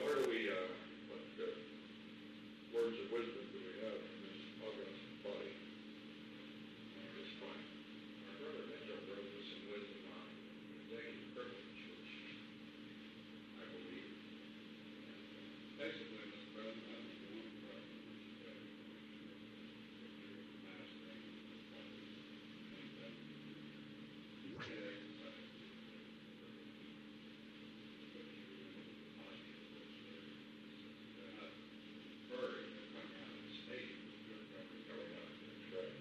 where do we, what words of wisdom do we have from this august body at this point? Our brother Mitchell wrote us some wisdom on executive privilege, which I believe. Basically, Mr. President, I think the one question is that mastering they're not furry, they're coming out of the state, they're coming out of the trade.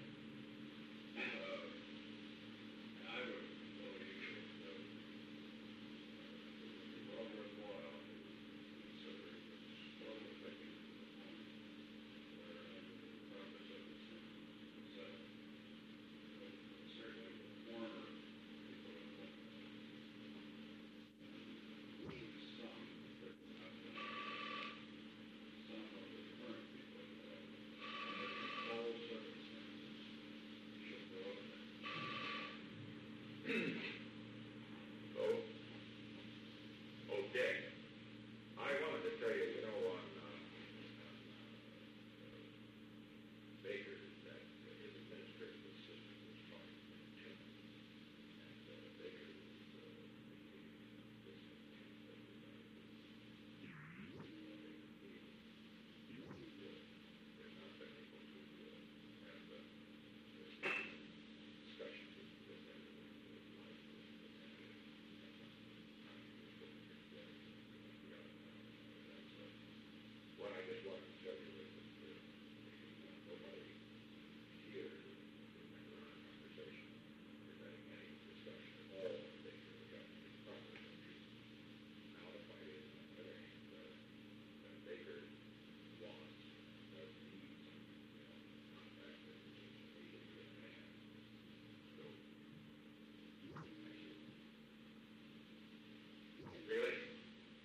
And I would believe that it would be well worthwhile to consider this forward thinking point where the purpose of this is certainly the former people in some, but not some of the current people under all circumstances should go up there. Okay. I wanted to tell you, on Baker, that his administrative assistant was trying to Tim. And Baker there's not been able to have discussions with them. What I just wanted to tell you is that nobody here remember our conversation regarding any discussion at all of the things that we got to be properly modified in. On the other hand, Baker wants, needs, contact that he can be in hand. So, thank you. Really?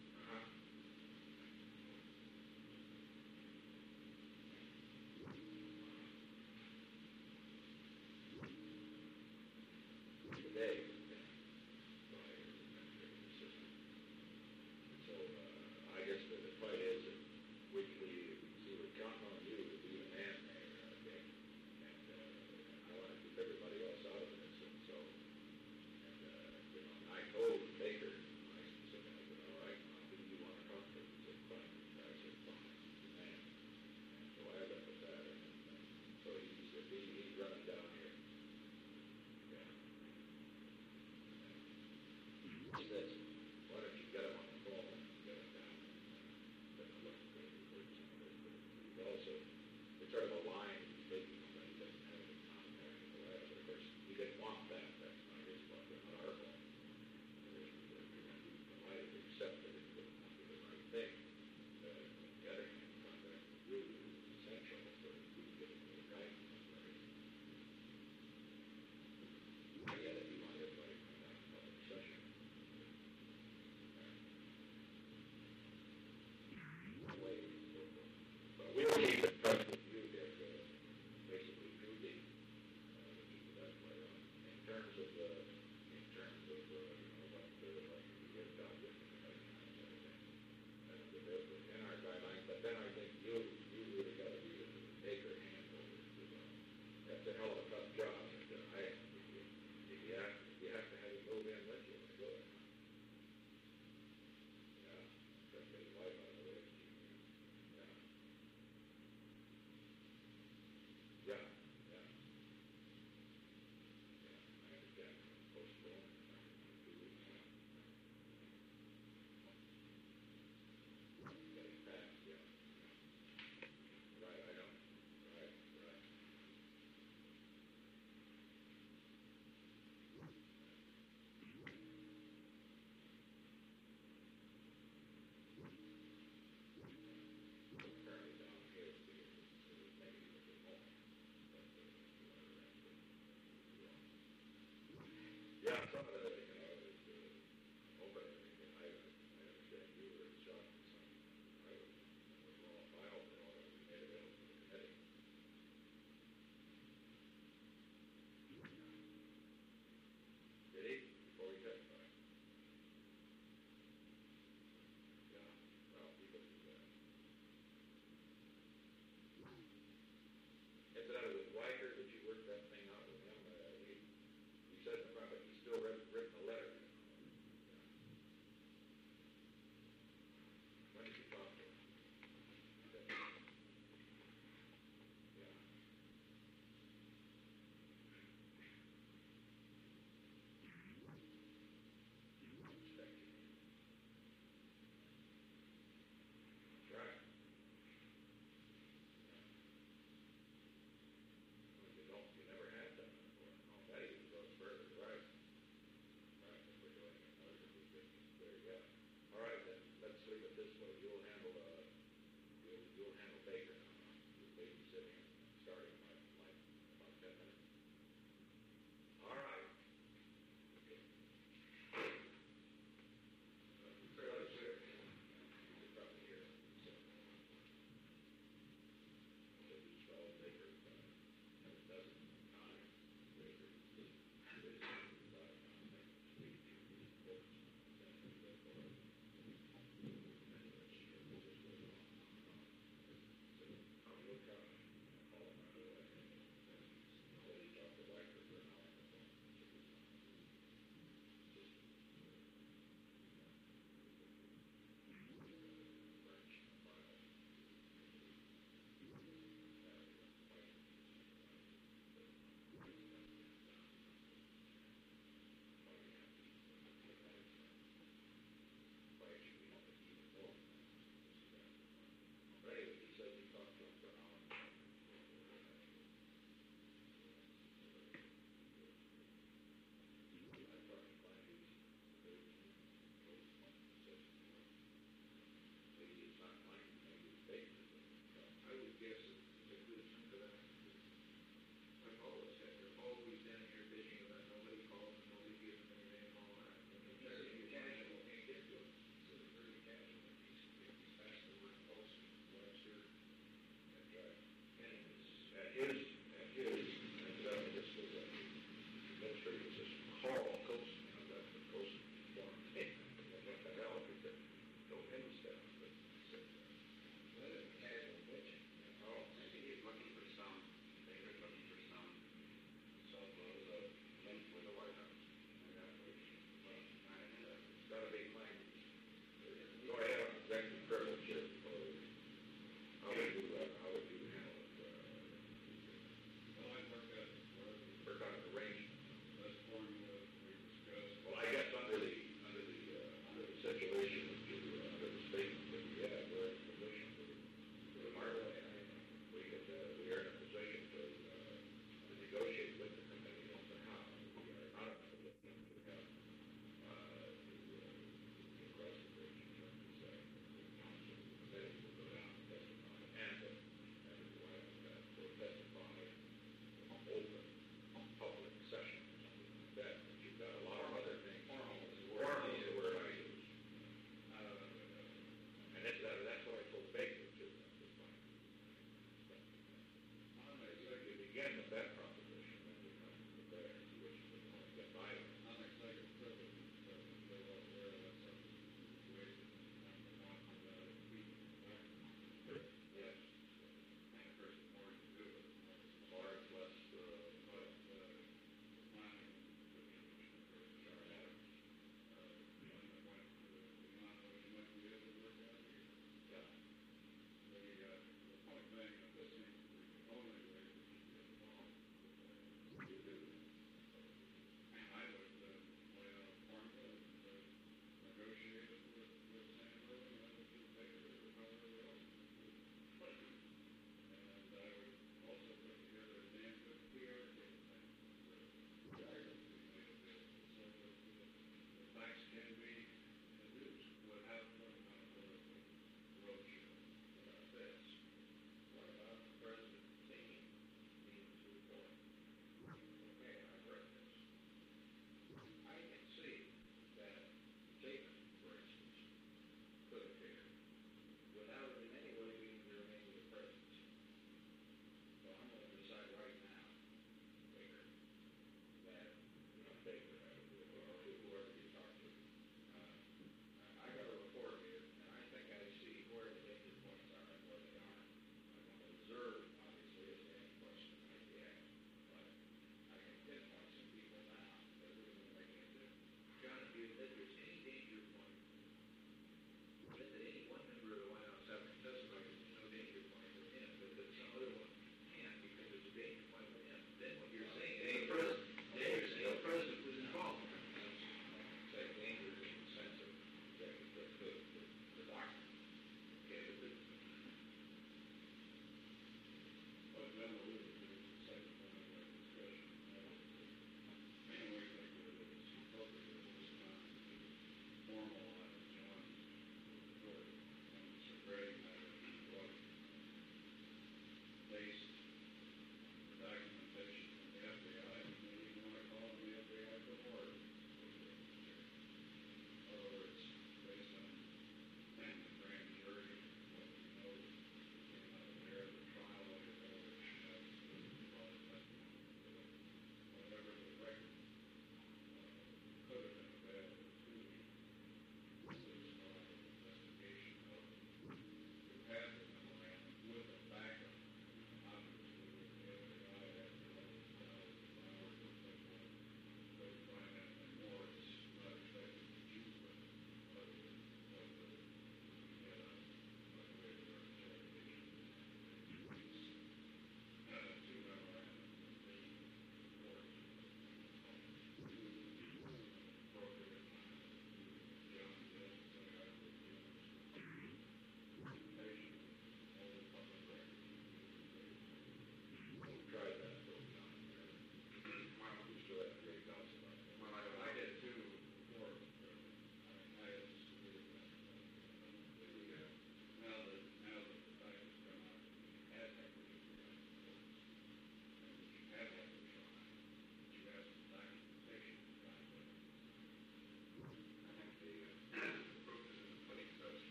Today by his administrative assistant. So I guess the fight is that we're counting on you to be the man there, Dick. And I want to keep everybody else out of this. And so, and I told Baker, I said, all right, who do you want to talk to? He said, fine. I said, fine, the man. And so I left with that. And so he said, he's running down here. Yeah. He says, why don't you get him on the phone and get him down? But he also, it's sort of a line he's taking when he doesn't have any contact with the lab. But of course, he didn't want that. That's not his fault. That's not our fault. We might have accepted it, but not do the right thing. On the other hand, contact with you is essential so that we can get him the guidance. I get it. You want everybody to come down to public session.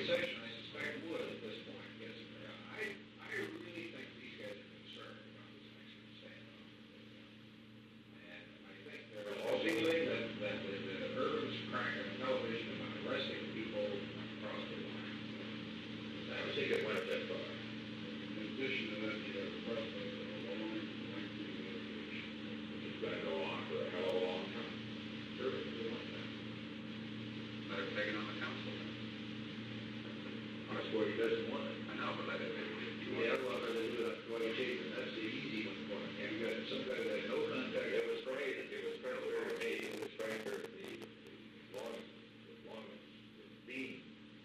conversation, I suspect would at this point, yes. I really think these guys are concerned about this next one standoff. And I think they're all feeling that the urban's crack on television about arresting people across the line. I don't think it went that far. In addition to that, you have a prospect of a long, lengthy litigation. It's gonna go on for a hell of a long time. Sure, we want that. Better take it on the council. That's what he doesn't want it. I know, but let it. Yeah, well, that's the easy one for him. You got some guy that had no contact, it was sprayed, it was sprayed for the long beam.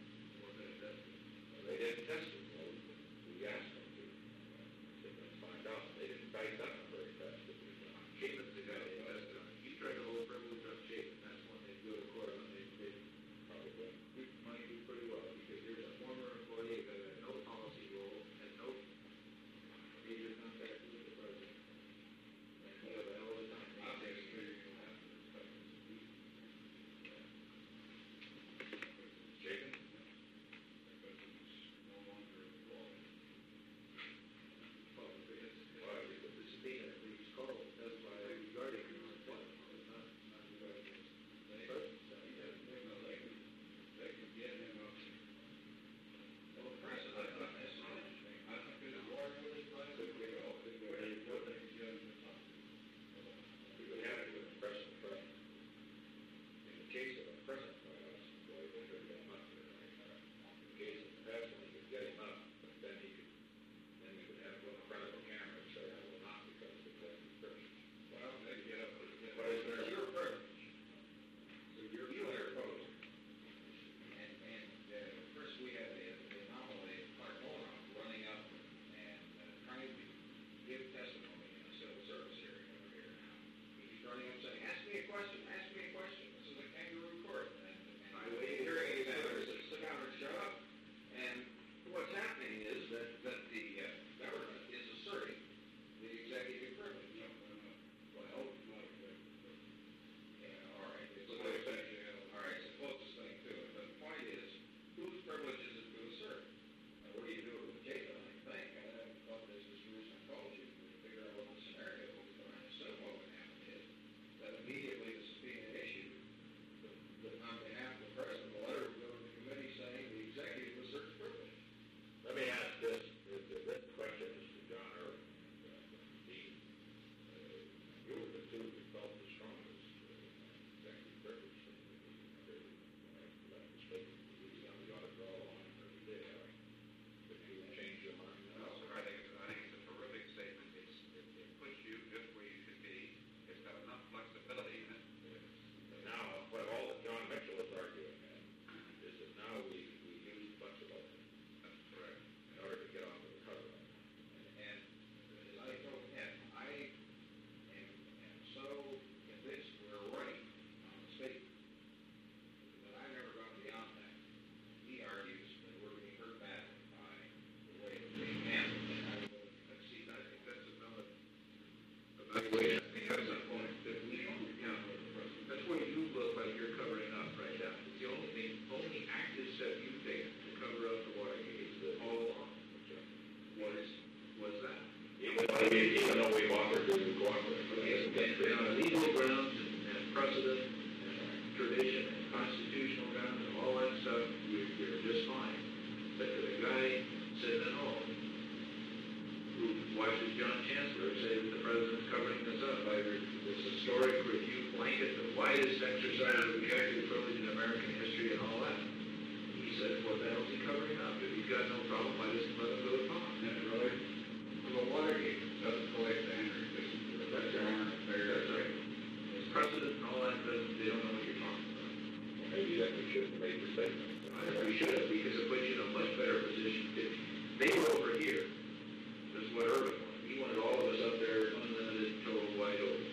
They didn't test it, well, we asked them to. Let's find out, they didn't bite that one very fast. Chapin's the guy they tested on. He tried to hold privilege on Chapin, that's when they go to court, and they probably might do pretty well, because there's a former employee that had no policy role, and no major contact with the president. And he had a hell of a time. Obviously, you'll have to respect his views. Chapin? Because it's no longer involved. Well, the subpoena, he's called, that's why regarding him, not regarding his person. They could get him up. Well, the president, I think his lawyer was trying to get out. They could get him up. We would have it with the president first. In the case of a present violence, boy, we could get him up there. In the case of the past one, we could get him up, but then we would have to go in front of a camera and say, I will not because of the person. Well, they get up. But it's your privilege. So you are opposed. First we had the anomaly of Cardona running up and trying to give testimony in a civil service hearing over here now. He's running up saying, ask me a question, ask me a question. This is a kangaroo court. And the hearing examiner says, sit down and shut up. And what's happening is that the government is asserting the executive privilege. Well, yeah, all right. It's all right, it's the closest thing to it. But the point is, whose privilege is it to assert? And what do you do with Jacob, I think? I haven't thought this was through psychology to figure out what the scenario is, but I assume what would happen is that immediately the subpoena issued, on behalf of the president, the letter would go to the committee saying the executive asserts privilege. Let me ask this, the written question is to John Irving. You were the two who felt the strongest executive privilege. You ought to draw a line every day. If you change your mind No, now. sir, I think it's a terrific statement. It puts you just where you should be. It's got enough flexibility in it. But now, what all that John Mitchell is arguing is that now we use flexibility That's correct. in order to get onto the cover. And as I told him, I am so convinced we're right on the statement that I've never gone beyond that. He argues that we're being hurt badly by the way it's being handled. And I will concede, I think that's another evaluation. Because the point that we don't, that's where you look like you're covering up right now. It's the only active step you've taken to cover up the Watergate is the all along. What is that? Even though we've offered to cooperate. Yes, on legal grounds and precedent and tradition and constitutional grounds and all that stuff, you're just fine. But to the guy sitting at home who watches John Chancellor say that the president's covering this up by this historic review blanket, the widest exercise of executive privilege in American history and all that. He says, what the hell is he covering up? If he's got no problem, why doesn't he let him go to Congress? That's right. Well, the Watergate doesn't collect the Henry Kissinger. That's right. That's right. His precedent and all that, they don't know what you're talking about. Well, maybe that we should have made the statement. I think we should have, because it puts you in a much better position. If they were over here, this is what Irving wanted. He wanted all of us up there, unlimited, total, wide open.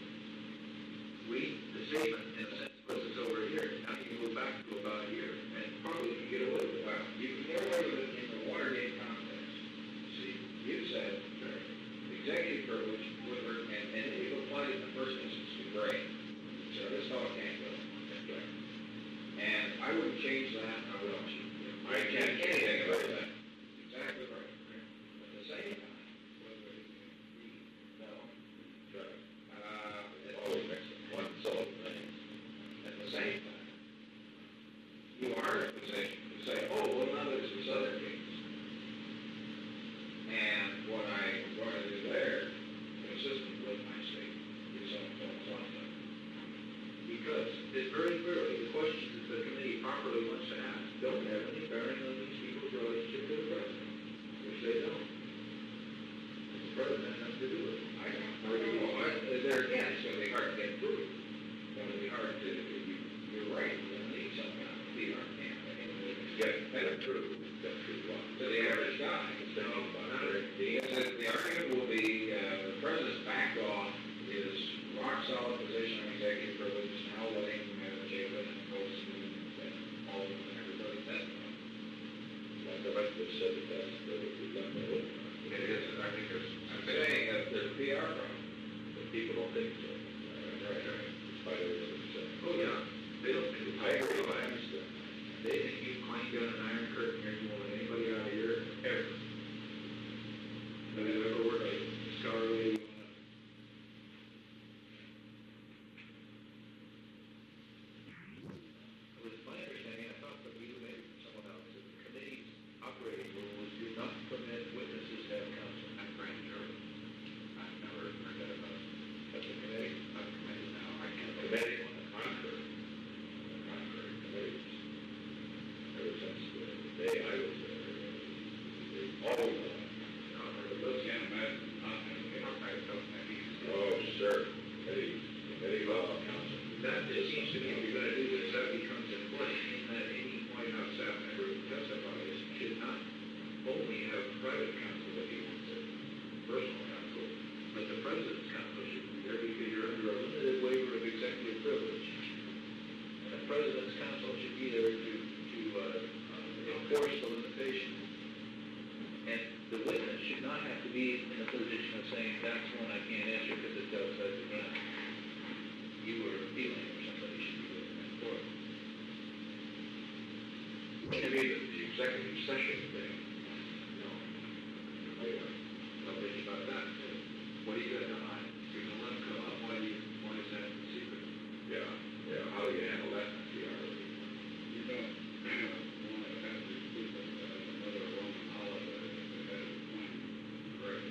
The statement, in a sense, puts us over here. Now you can go back to about here, and probably can get away with it. Well, you can get away with it in the Watergate context. See, you said executive privilege and it would apply in the first instance to Gray. So this fellow can't go. And I wouldn't change that, I wouldn't. I I can't say anything about that. Exactly right. At the same time, no, Right. at Always makes one syllable thing. the same time, you are in a position to say, oh, well, now there's this other case. And what I'm going to do there, consistent with my statement, is so. Because it very clearly, the questions that the committee properly wants to ask don't have any bearing on these people's relationship to the president, which they don't. The president has to do it. I know. There again, it's going to be hard to get through. It's going to be hard to, you're right, you're going to need some kind of PR campaign. Get through what? To the average guy. Because the argument will be, the president's backed off his rock solid position on executive privilege, now letting Jalen and Colson and Alden and everybody testify. Like the rest of us said, that's the, we've done the whole. It is, I think I'm saying that there's a PR problem. But people don't think so. Right. Despite everything we said. Oh, yeah. They don't think I agree, I understand. They think you've clanged down an iron curtain here more than anybody out here ever. Have you ever worked a scholarly? It was my understanding, I thought that we made someone else, that the committee's operating rules do not permit witnesses to have counsel. I'm grand jury. I've never heard that about it. But the committee, Not committee now, I can't. committee on the contrary, committees, ever since the day I was there, they've always done it. Those can't imagine, not, you know, I don't think he's. Oh, sure, committee law council. That, it seems to me, if you're gonna do this, that becomes in play, in that any White House staff member who testifies should not only have private counsel if he wants it, personal counsel, but the president's counsel should be there because you're under a limited waiver of executive privilege. And the president's counsel should be there to enforce the limitation. And the witness should not have to be in a position of saying, that's one I can't answer because it's outside the line. You were appealing or somebody should be looking at court. Maybe the executive session thing. No. Nothing about that. What are you gonna deny? You're gonna let them come up, why is that secret? Yeah, how do you handle that in PR? You don't want to have these people, another Roman holiday, if they had a point, correct?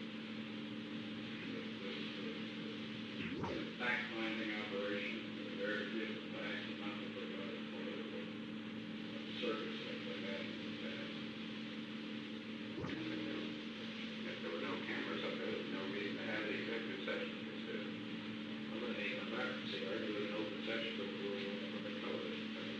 Fact-finding operation, very few facts, not to provide a political circumstance like that in the past. If there were no cameras up there, there's no reason to have the executive session instead. I'm gonna name them back and say, are you in an open session, but we're going from the television?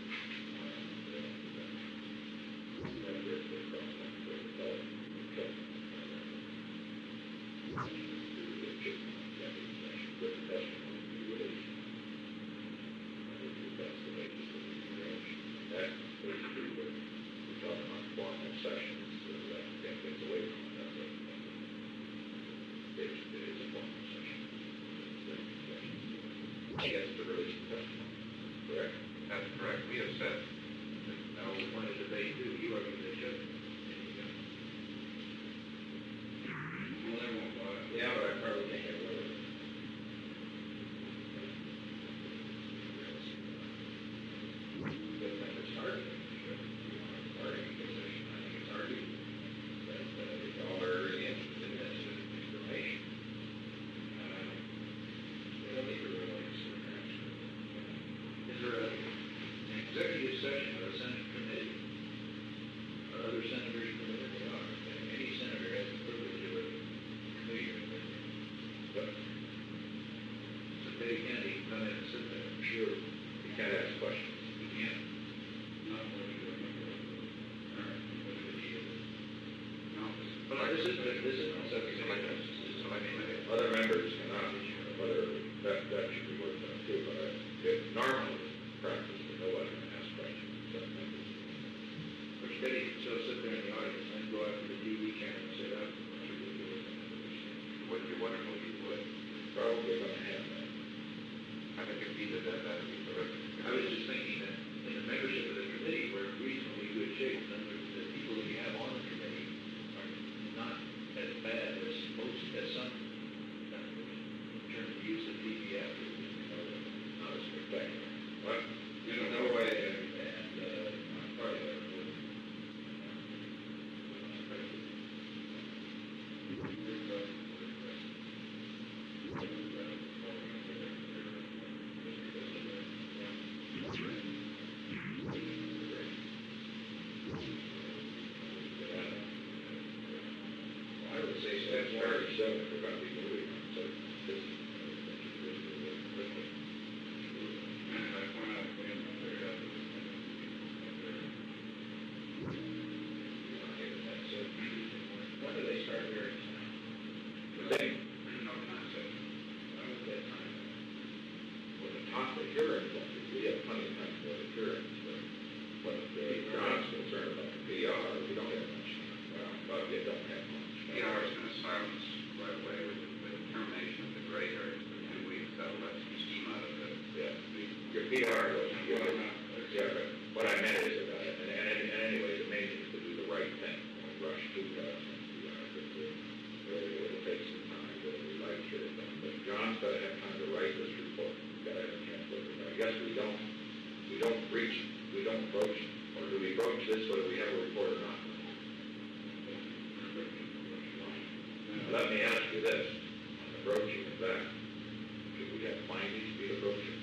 I guess the release of testimony, correct? That's correct. We have said that no, We want to debate too, you argue they should. Well, they won't buy it. Yeah, but I probably can't get away with it. But then it's hard, you want a party position, I think it's hard that if y'all are interested in this information, they don't need to release it. Is there an executive session of a Senate committee? Are other senators permitted? They are. Any senator has the privilege of a committee or anything. But So Betty Kennedy can come in and sit there. sure, you can't ask questions. You can't. Not what you remember. All right. What do they need? No, But this isn't subject to evidence. This is like Other members cannot, whether that should be worked on too, but if normally practice, that nobody can ask questions except members. Which Betty can still sit there in the audience and go after the TV camera and say, that's ridiculous. wouldn't be wonderful if you would. Probably gonna have that. I think if he did that, that'd be terrific. I was just thinking that in the membership of the committee, we're in reasonably good shape, none 27th, we're gonna be moving on, so this, quickly. And I point out again, there are others, That's it. When do they start hearings now? They, No concept. when is that time? Well, the top of the hearings, we have plenty of time for the hearings, but John's concerned about the PR, we don't have much time. Well, we don't have much. PR is going to silence right away with the termination of the gray areas for 2 weeks. That'll let some steam out of it. Yeah, your PR doesn't give it. Yeah, but what I meant is, and anyways, the main thing is to do the right thing. Don't rush too fast. It'll take some time, we like to get it done. But John's got to have time to write this report. He's got to have a chance to look at it. I guess we don't broach, or do we broach this, whether we have a report or not? Let me ask you this, on the broaching of that, should we have findings be the broaching?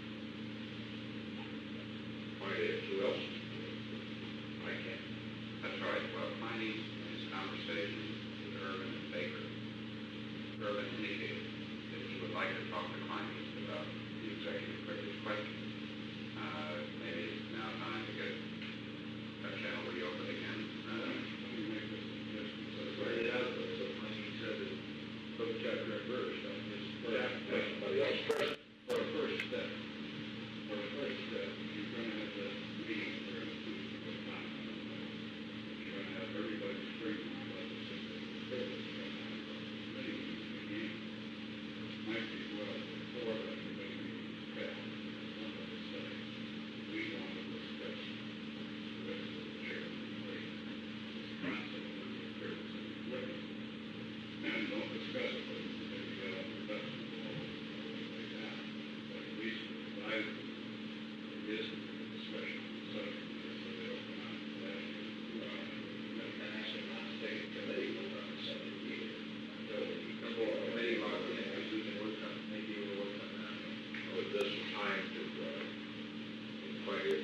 Find it, who else? I can't. That's right. Well, finding his conversation with Irvin and Baker. Irvin indicated that he would like to talk to clients about the executive privilege question. Maybe it's now time to get that channel reopened again. let me make this suggestion. So That's what it is, but so when he said it, book chapter and verse, I just, that's somebody else first. For a first step, you're going to have the meeting where it's going to time. You're going to have everybody screaming about the system of privilege right now. Many of these again. Might be well before that you're going to be discussed. Somebody say, we want to discuss the rest of the chairman this concept of the privilege of the witness. And don't discuss it, but if you get on the bus and go all the way down. But at least provide it is a discussion subject matter so they don't come out and flash you. And actually not to take a committee vote on the subject either. Until we come to a committee vote, we can work on, maybe we'll work on that. With this time to, invite it,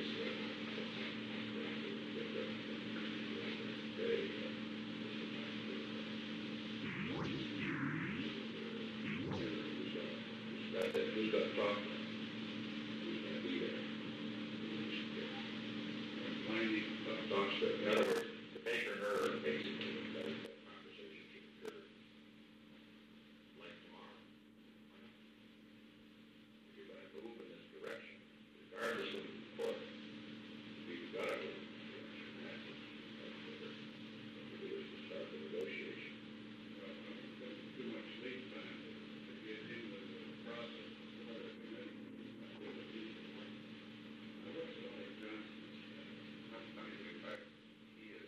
who's got to talk? Who's going to be there? Finding, Talks to, in other words, the Baker and Irvin basically, that conversation should occur like tomorrow. If you're going to move in this direction, regardless of the report, we've got to move in this direction. That's what we do is to start the negotiation. there's too much lead time to get into the process before the committee. I wish Lawyer Johnson That's funny, in fact, he is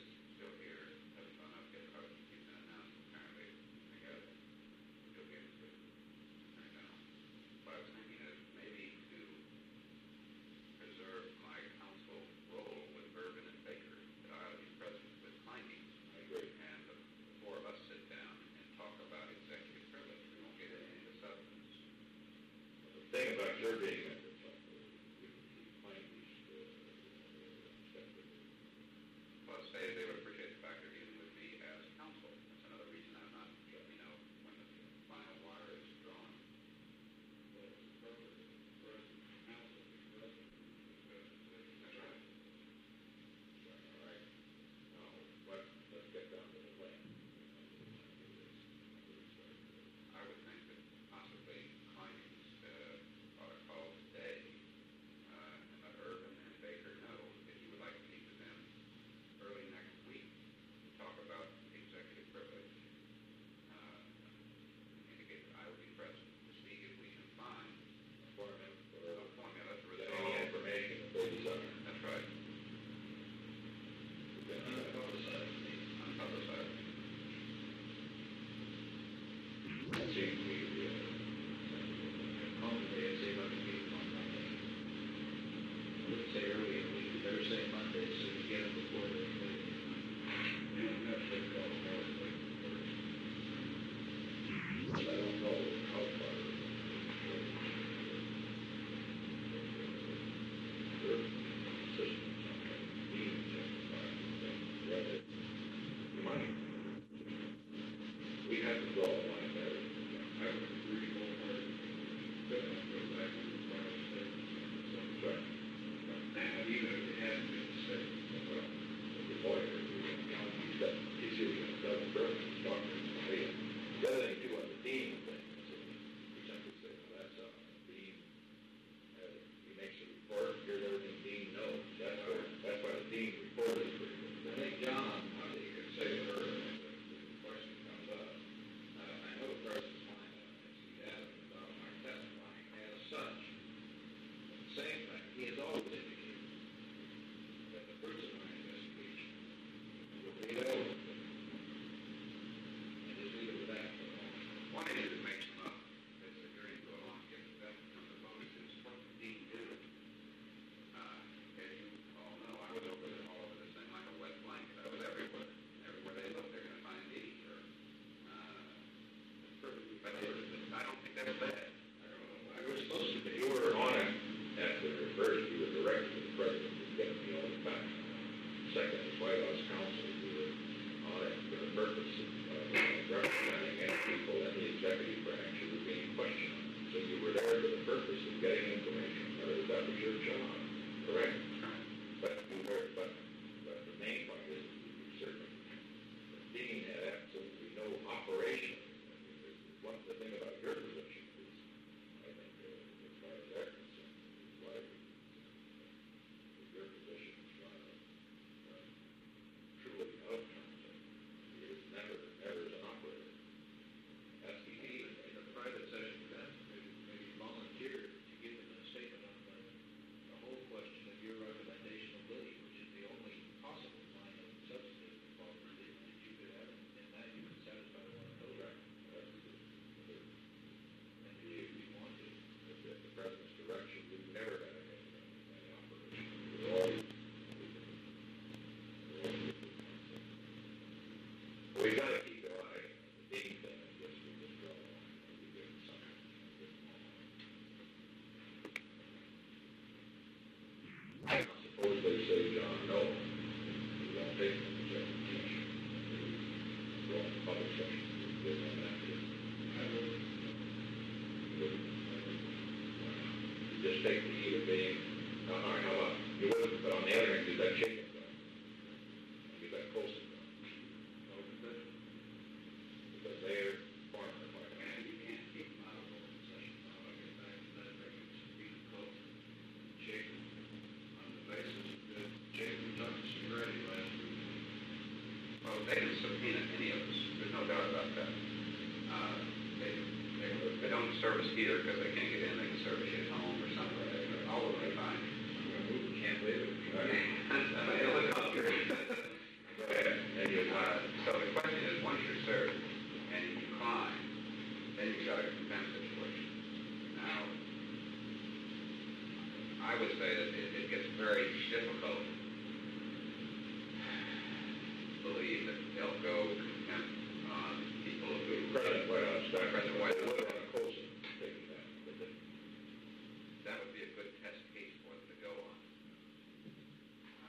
We gotta keep our eye on the big thing, I guess, we just draw a line, we give them something. Suppose they say, John, no, we won't take them, we have to teach. Go on the public session, we give them that. I wouldn't. Just take the heat of being, all right, how about, you wouldn't, but on the other hand, you got chicken gun. You got coastal gun. Because they're farmer fighting. And you can't keep them out of open session, now, I get back to that, they can speak code. Jacob, on the basis that Jacob talked to Segretti last week. Well, they didn't subpoena any of us, there's no doubt about that. They don't service here because they can't get in, they can service you at home or something, all of them fine. Can't believe it. So the question is, once you're served and you decline, then you've got a contempt situation. Now, I would say that it gets very difficult to believe that they'll go contempt on people who... President White House, President White House. What about coastal taking that? That would be a good test case for them to go on.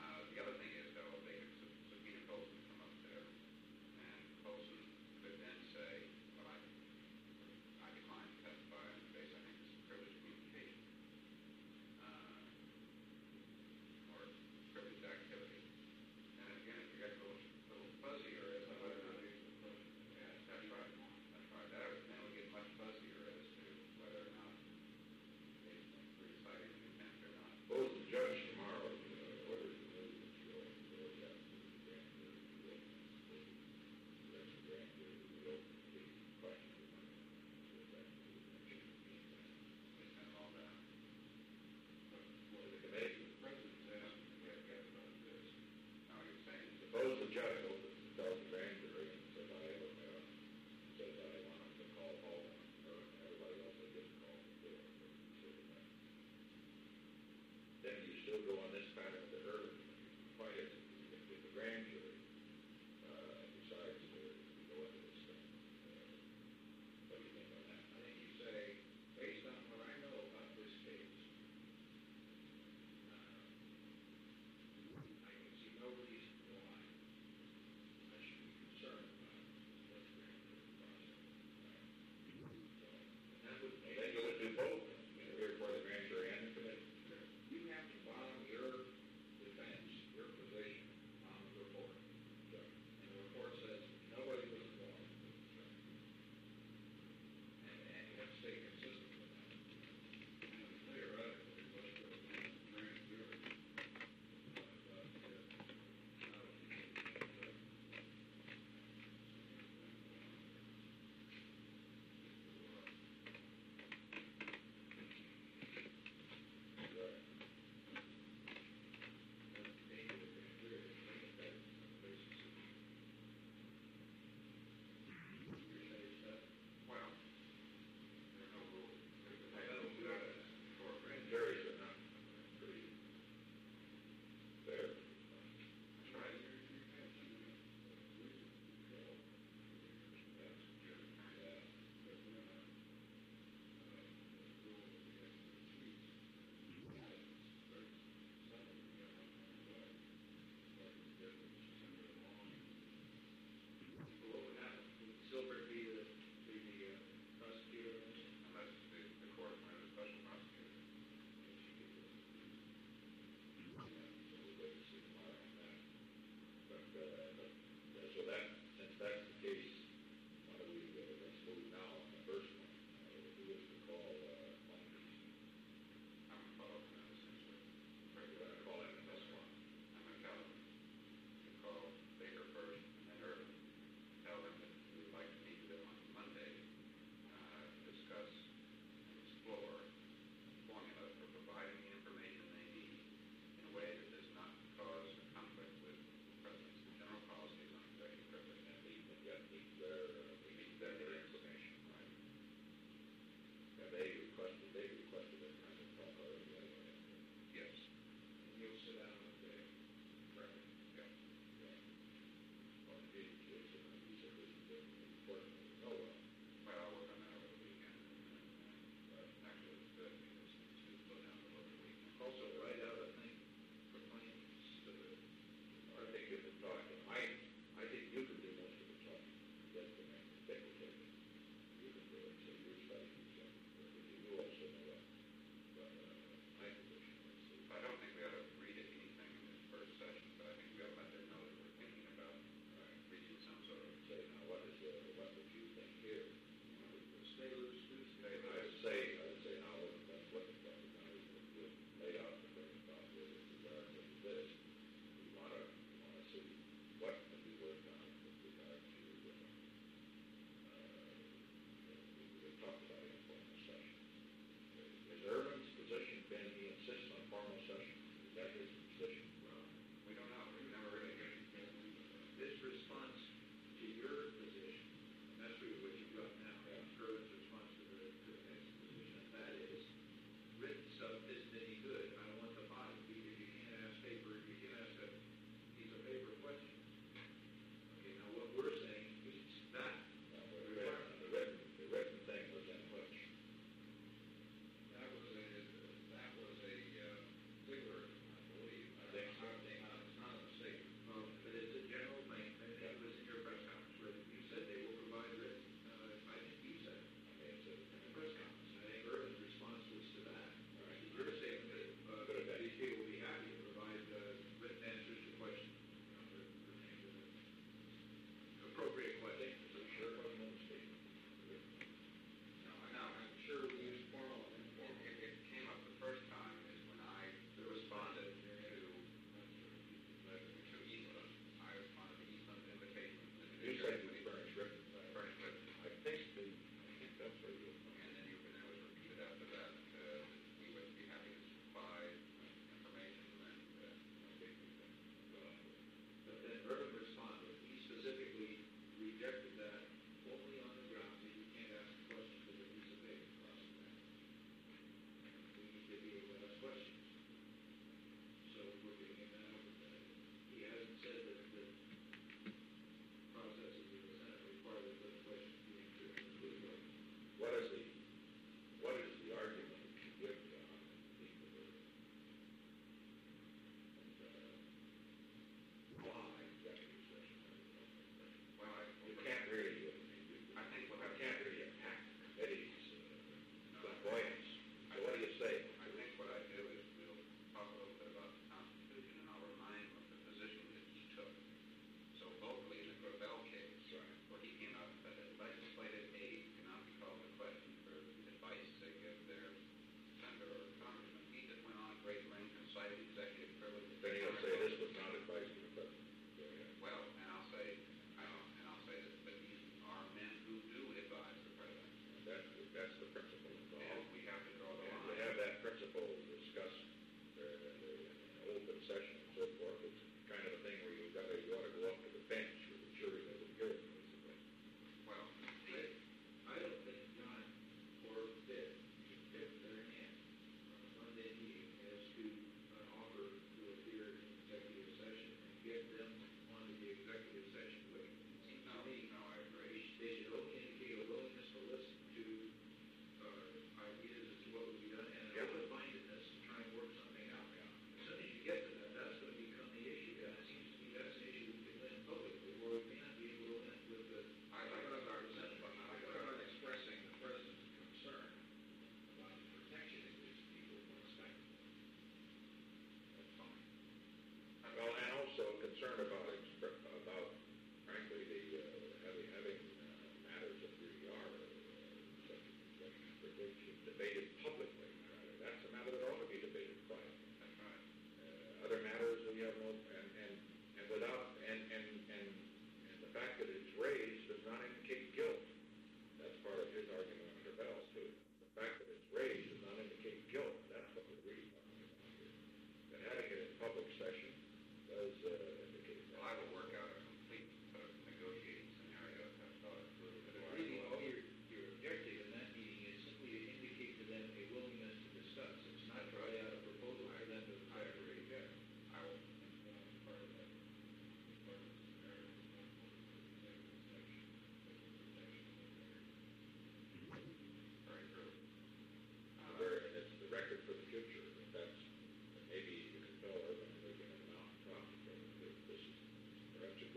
working, oh, well. But I'll work on that over the weekend. Actually, it's good because it's good to go down the road the weekend. Also, write out a thing for claims. I think you can talk, I think you can do most of the talking, that's the main secretary. You can do it, so you're studying, so, you also know what, my position is. I don't think we ought to read anything in this first session, but I think we ought to let them know that we're thinking about reading some sort of. Say, now, what would you think here? Stay loose, do stay I would say, now, what the, lay out the things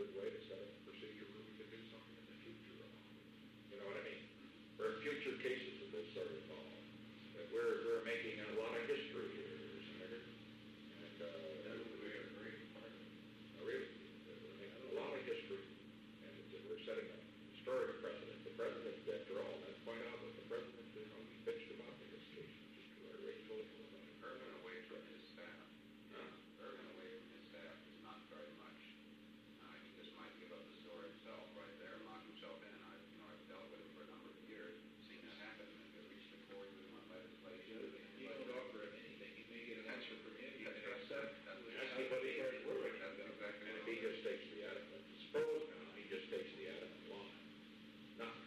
good way to set up a procedure where we could do something in the future on it. You know what I mean? For future cases of this sort of involved. That we're making a lot of history here, Senator. And, That would be a great part of it. really, we're making a lot of history, and we're setting a historic precedent. The president, after all, let's point out that the president, you know, he bitched about the education, just to our racial Urban away from his staff. Huh? Urban away from his staff is not very much. He just might give up the store himself right there and lock himself in. I've dealt with him for a number of years, seen that happen, and they reached a accord with him on legislation. You don't offer him anything, you may get an answer from him, you That's can right. accept. Ask me what he heard, That's exactly and what he just takes the adamant, suppose now, he just takes the adamant line. Nothing.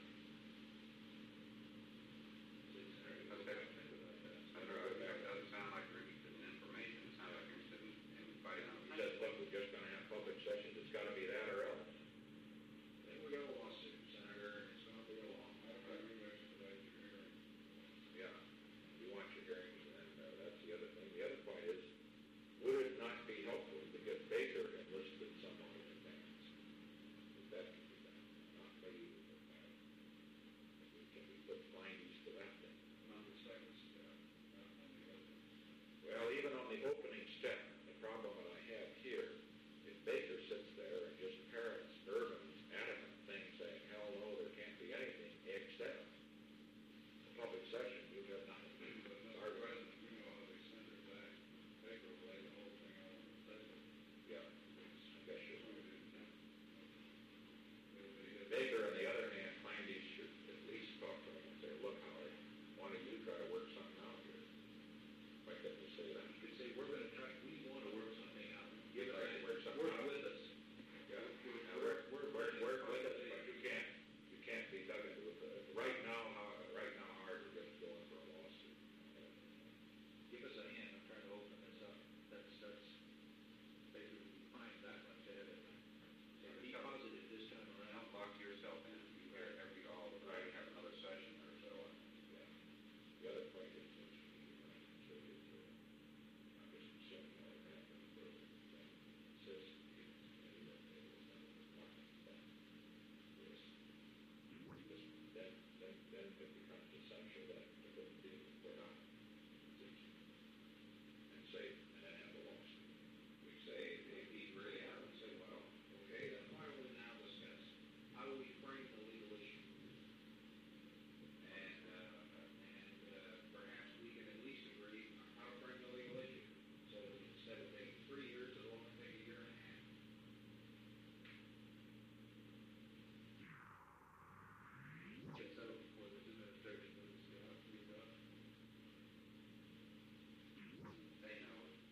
Senator, it doesn't sound like you're interested in information. It sounds like you're interested in fighting on. He says, look, we're just gonna have public sessions, it's gotta be that or else. Then we got a lawsuit, Senator, and it's gonna be a long one. Okay, we expedite your hearing. Yeah, you want your hearings, and that's the other thing. The other point is, would it not be helpful to get Baker enlisted somewhat in advance? If that can be done, not maybe, can we put findings to that thing? On the second step, not on the other. Well, even on the opening step, the problem that I have here, if Baker sits there and just parrots Irvin's adamant thing saying, hell no, there can't be anything except a public session, you have nothing. But Mr. President, you know how they send it back. Baker will lay the whole thing out on the table. Yeah, I guess you're right. It'll be- Baker, on the other hand, Klein should at least talk to him and say, look, Howard, why don't you try to work something out here? Why couldn't you say that? You could say, we're gonna try, we wanna work something out. You'd like to work something Work out. with us. Yeah, work with it, but you can't be dug into it. Right now, Howard, we're just going for a lawsuit. Give us a hand, I'm trying to open this up. That's basically fine that much ahead of time. So be positive this time around. Don't lock yourself in. You hear every all the right, have another session or so. Yeah. The other point is, I'm just assuming that it happened, but insist then it becomes essential that the good deal is put on. And say, and then have a lawsuit. We say, if he's really out, we say, well, okay, then why don't we now discuss, how do we frame the legal issue? And perhaps we can at least agree on how to frame the legal issue. So that instead of taking 3 years, it'll only take a year and a half. Get settled before this administration moves, you know, to be done. They know.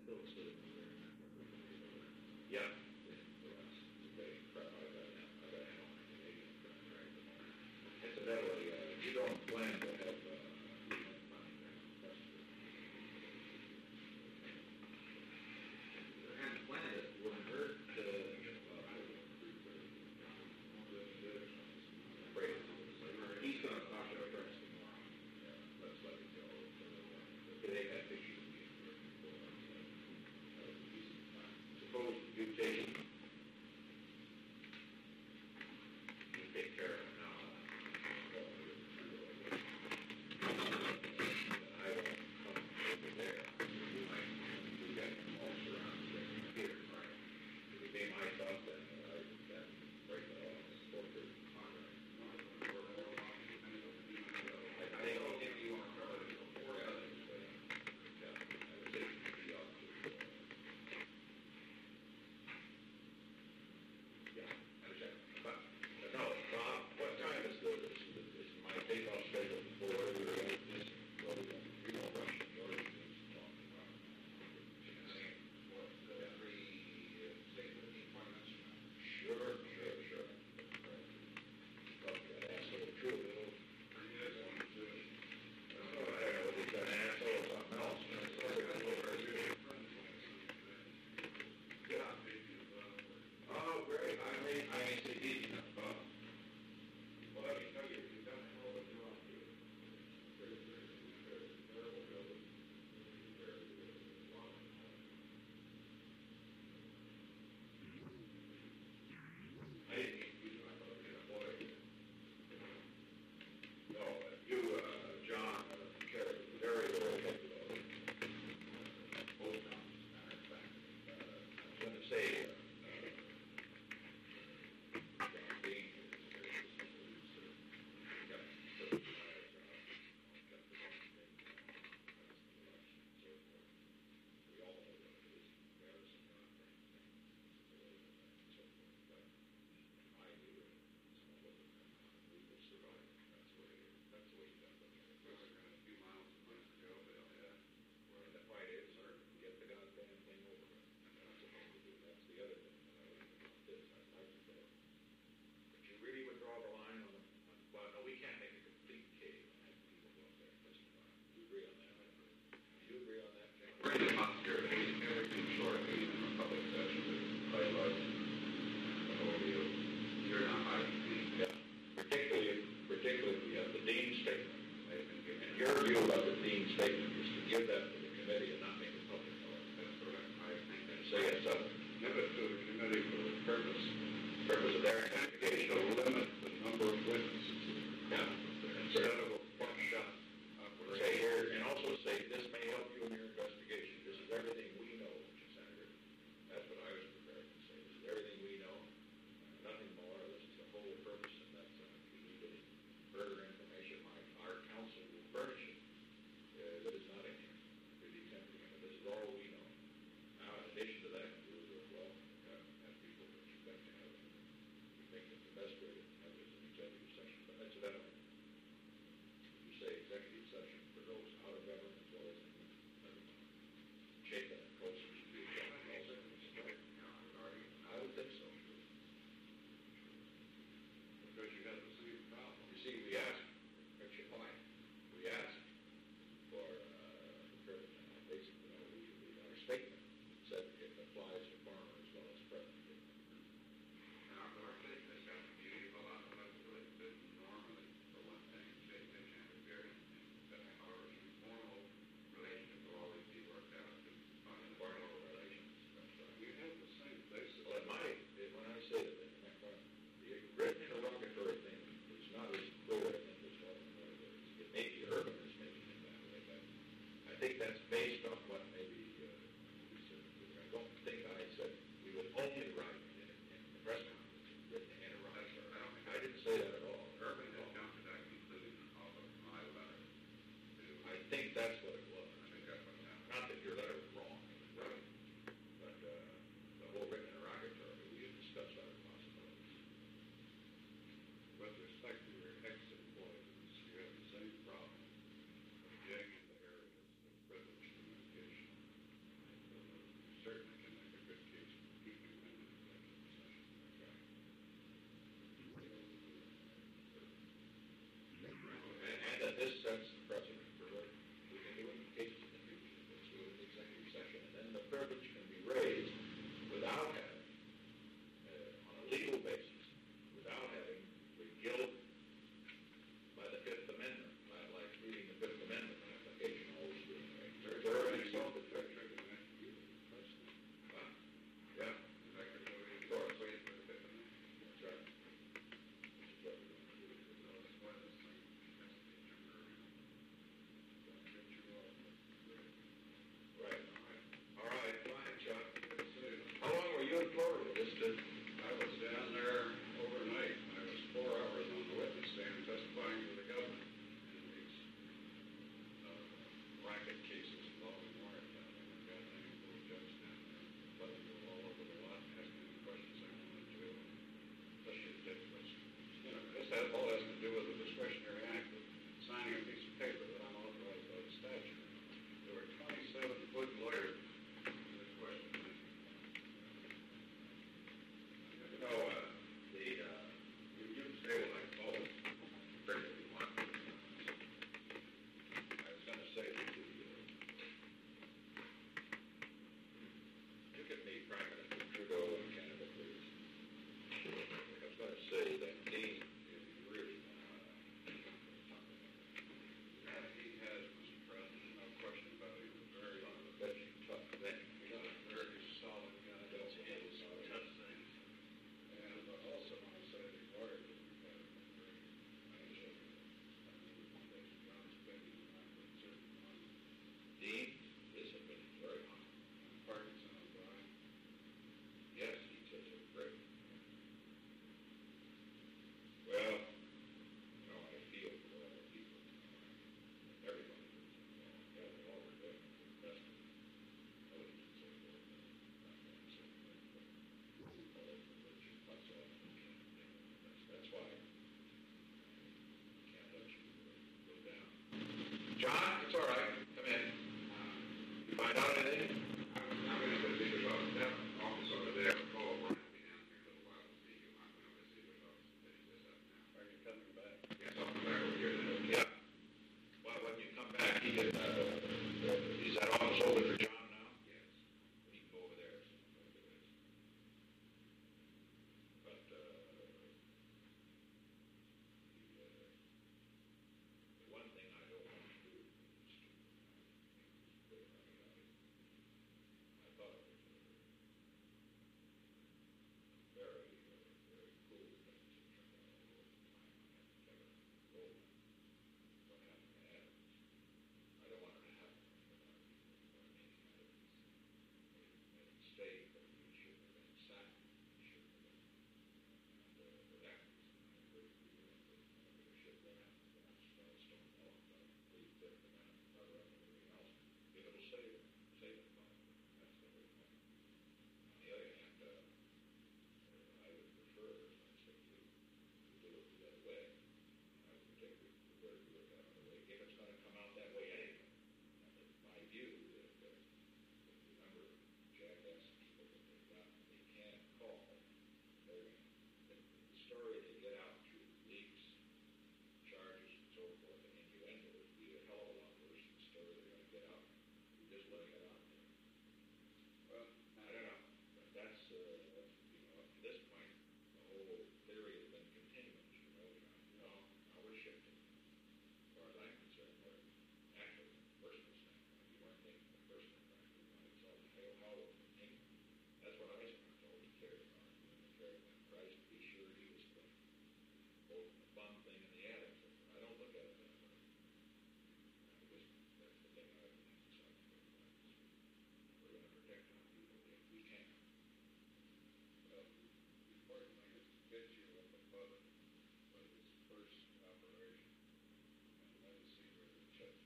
Phil's sitting there. Yeah. Okay, crap, I got handle my Canadian contract. Incidentally, you don't plan to have, I hadn't planned it, wouldn't hurt to, he's gonna talk to our friends tomorrow. let's let it go. They have issues.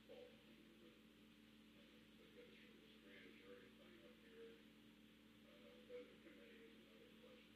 fault. They go through this grand jury thing up here. Then the committee is another question.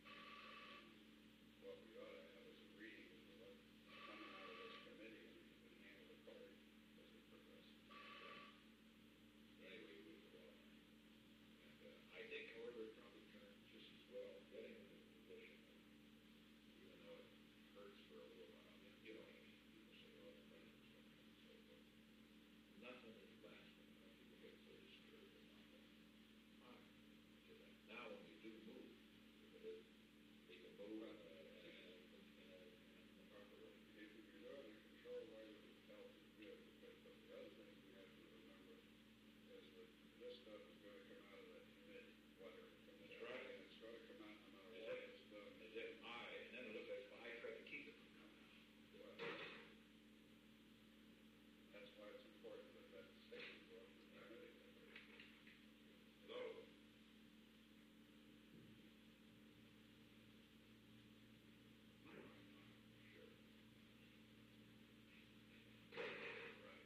What we ought to have is a reading of what's coming out of this committee and handle it accordingly as it progresses. Anyway, we move along. And I think, however, it probably turns just as well getting in this position, even though it hurts for a little while. You know, people say, oh, they're running and so on and so forth. Nothing is lasting. People get so disturbed and not fine. Now, when you do move, they can move in the proper way. If you do it in a controlled way that the health is good, but the other thing we have to remember is that this stuff is gonna come out of that committee, whether it comes That's out, right. and it's gonna come out no matter what it's done. As if and then it looks like I tried to keep it from coming out. That's why it's important that that statement goes to the committee. So, sure. Right.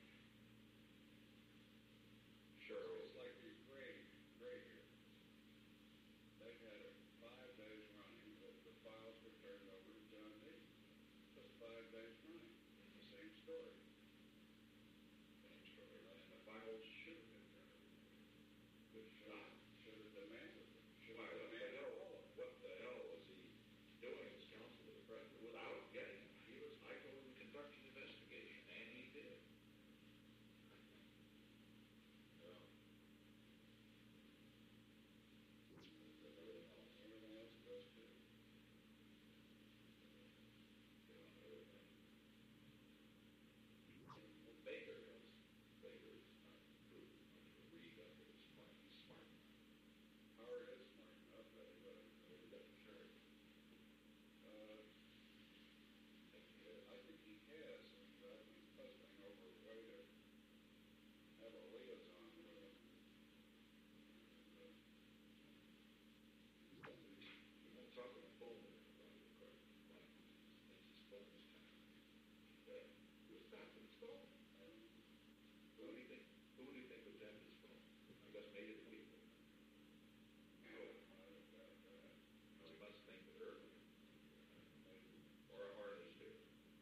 Sure. It's like these gray hearings. They've had it 5 days running, the files were turned over to John Deere. Just 5 days running, the same story. Same story, and the files should have been done. Good job. Should have demanded it. Should Why, have demanded all of it. what the hell was he doing as counsel to the president without getting him? I told him to conduct an investigation, and he did. Well, everything else, Everything else goes to. get on everything. Well, Baker is not proved much of a read up, but he's smart. Howard is smart enough, but He got the shirt. I think he has, and I've been puzzling over a way to have a liaison with him. We won't talk on the phone with everybody, of course, like, thinks his phone is kind of, who's that with his phone? Who do you think was having his phone? I guess maybe the people. Well, he must think that early. Or his too.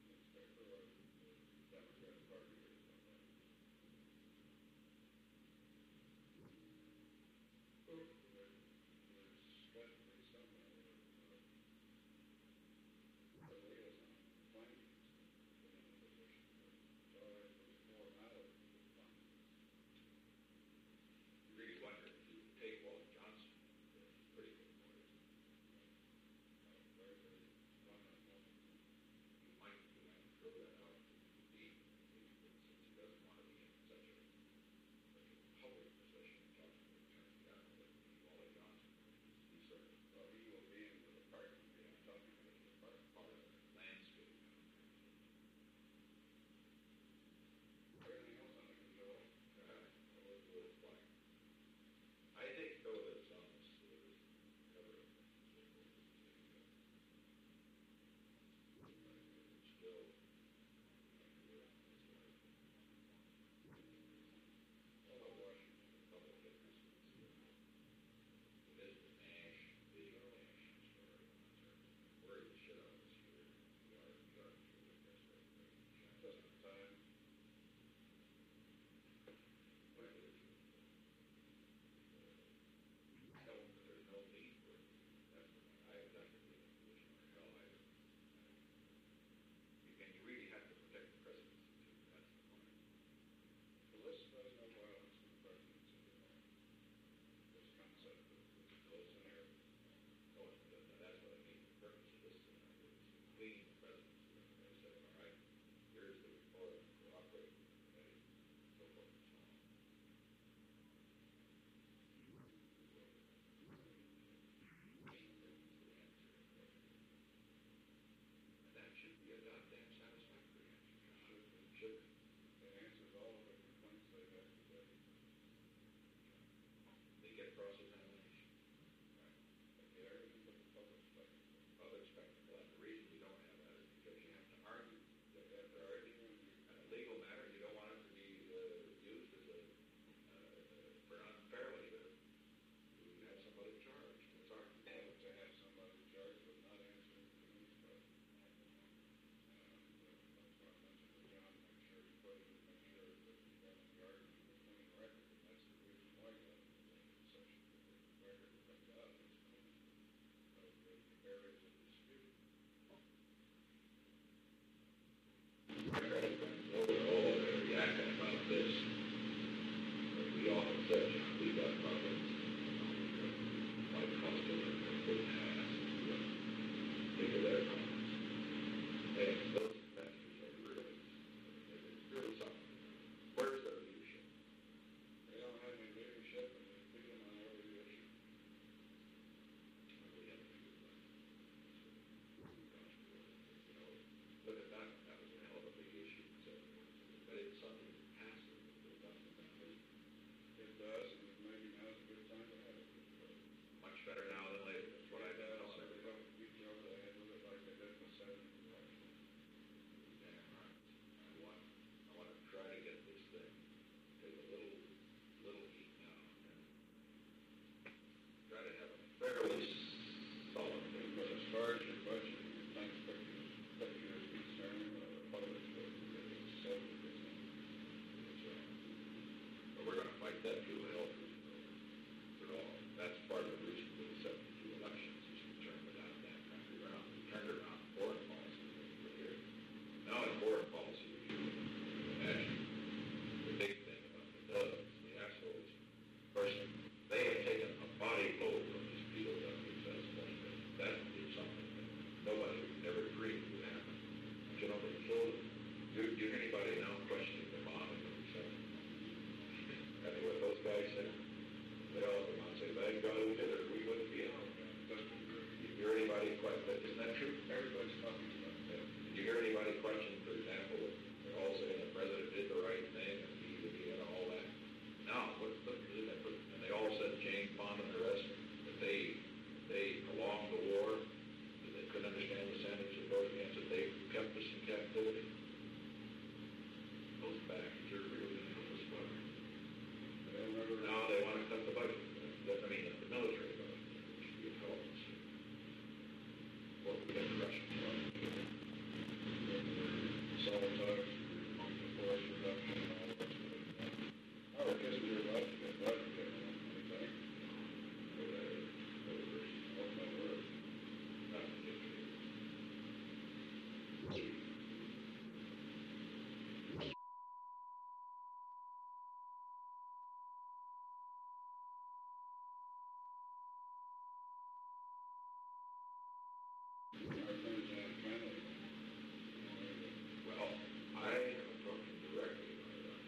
Democrat Party or something. There's got to be somebody a liaison, planning, in a position, so it was more matter of planning. You really wonder if you take Walt Johnson, pretty good lawyer. Very, very wonderful. You might throw that out to Dean, since he doesn't want to be in such a public position, talking to Attorney General, that Walt Johnson, he's sort of Well, he will be in the department, talking to the department. part of the landscape. Everything else under control. I think though that some cover up. Still. Well, Washington, public interest. The Elizabeth Nash, the Nash story. Worried the shit out of us here. We are Just in time. There's no need for it. That's what I have done in the position where hell you really have to protect the presidency too. That's the point. Solicit no violence in the presidency. This concept of close and air. Oh, that's what I mean. The purpose of this tonight is to clean the presidency. They said, all right, here's the report, cooperate with the committee, so forth and so on. And that should be a goddamn satisfactory answer. Should be. It answers all of the complaints they've had today. They get cross-examination. They get everything but the public spectacle. Public spectacle, and the reason we don't have that is Vietnam and the rest, that they prolonged the war, that they couldn't understand the sentence of both against it, they kept us in captivity. Those bastards are really going to help us fight. Now they want to cut the budget, I mean, the military budget, which would be a help. What we get the Russians from. Sabotage, force reduction, and all that sort of thing. I would guess we were about to get that together, I think. Oh, my word. Our friends in Canada, Well, I haven't talked to him directly about it,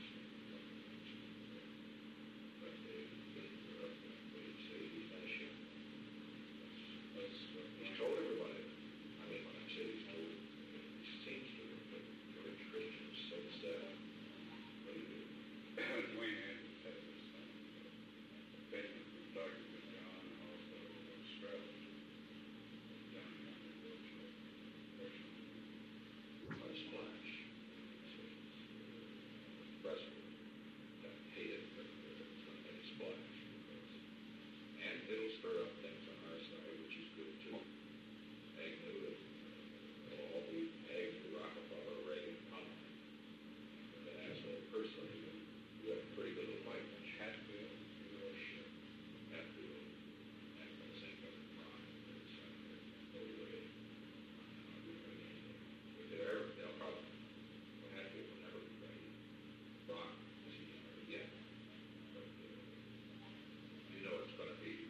but they say he's not a ship. that's what He's told everybody. I mean, when I say he's told, he seems to have been village Christians since what do you do? Dwayne Andrews has this opinion from Dr. John and also strategy. Down in the village. On a splash. President, hate it, but it's not going to splash. And it'll stir up things on our side, which is good too. Agnew, it'll all be Agnew, Rockefeller, Reagan, Conway. And then as a personally, you have a pretty good little fight, which Hatfield, Hatfield, and the same other crime. They'll probably, Hatfield will never be ready. Brock, is he never yet? But, you know it's going to be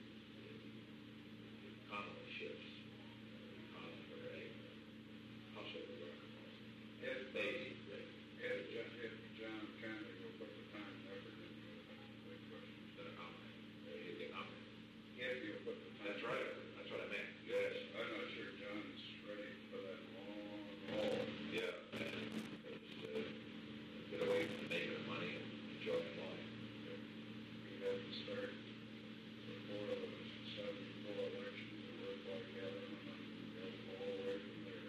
Conway ships, Conway or a hustle of Rockefeller. If Maybe, if John Kennedy will put the time and effort into it, that's the big question. then a Conway. He'll get Conway. If he'll put the time. That's right, that's what I meant, yes. I'm not sure John's ready for that long. Yeah, and it's, get away from making money and enjoying life. We had to start before the 74 elections that worked like hell, and then go all the way from there.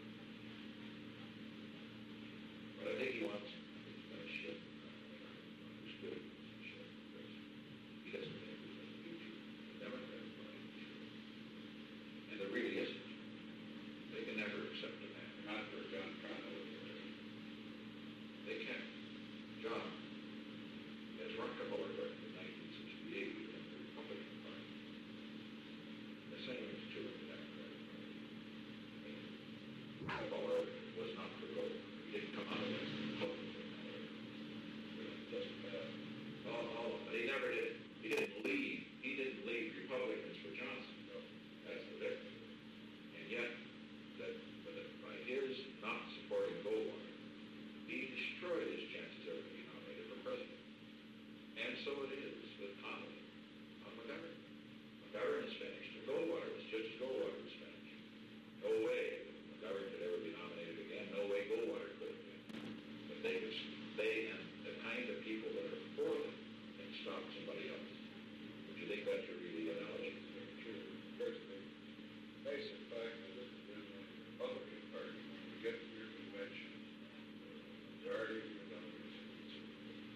But I think he wants, he's going to ship, who's good, ship, because he doesn't think he's going to be the Democratic Party. And there really isn't. They can never accept a man. Not for John Connell. They can't. John, as Rockefeller left in 1968 in the Republican Party, the same is true in the Democratic Party. I mean, Rockefeller was not for gold. He didn't come out of it Republican. It doesn't matter. He never did. He didn't leave Republicans for Johnson. No, that's the difference. And yet, by his not supporting Goldwater, he destroyed his chances of being nominated for president. And so it is with Connolly on McGovern. McGovern is finished, and Goldwater was just as Goldwater was finished. No way McGovern could ever be nominated again. No way Goldwater could have been. But they and the kind of people that are for them can stop somebody else. Would you think that's a really analogy? True. Here's the basic fact that in the Republican Party, when you get to your convention, the majority of your delegates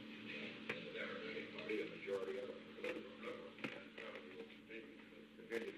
In the Democratic Party, the majority of them. and probably will continue to. The